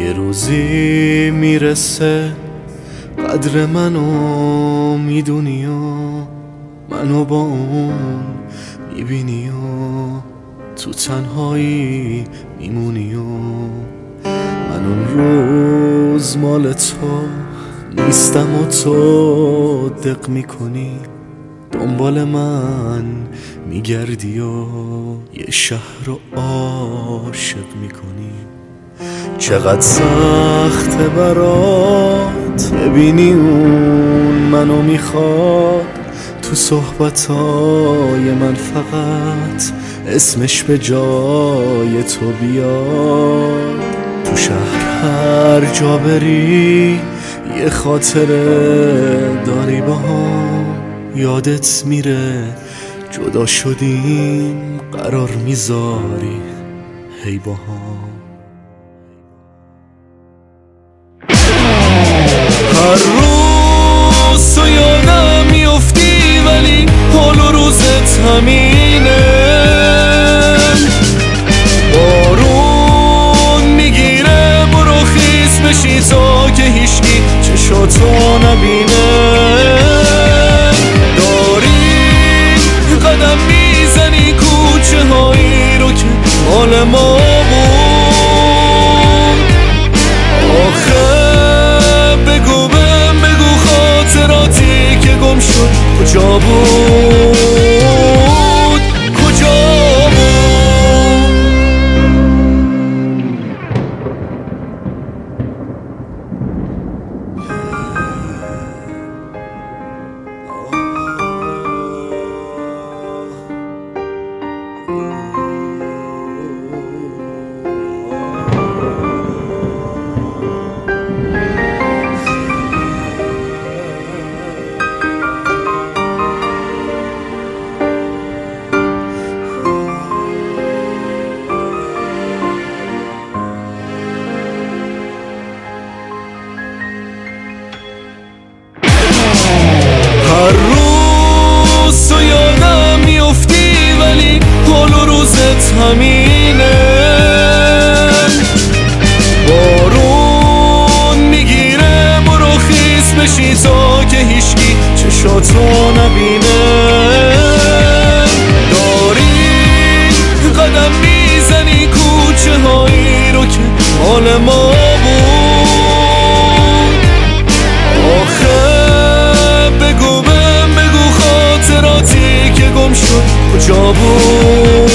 یه روزی میرسه قدر منو میدونی و منو با اون میبینی و تو تنهایی میمونی و من اون روز مال تو نیستم و تو دق میکنی دنبال من میگردی و یه شهر رو عاشق میکنی. چقدر سخته برات ببینی اون منو میخواد تو صحبتای من فقط اسمش به جای تو بیاد. تو شهر هر جا بری یه خاطره داری با هم یادت میره جدا شدیم قرار میذاری هی با هم. هر روز تو یادم میافتی ولی حال و روزت همینه. بارون میگیره برو خیز بشی تا که هیچکی چشاتو نبینه. داری قدم میزنی کوچه هایی رو که مال ما بود. آخه بگو خاطراتی که گم شد کجا بود کجا بود. هر روز تو یادم میافتی ولی حال و روزت همینه. بارون میگیره برو خیز بشی تا که هیچکی چشاتو نبینه. داری قدم میزنی کوچه هایی رو که مال ما بود. آخه بگو خاطراتی که گم شد کجا بود.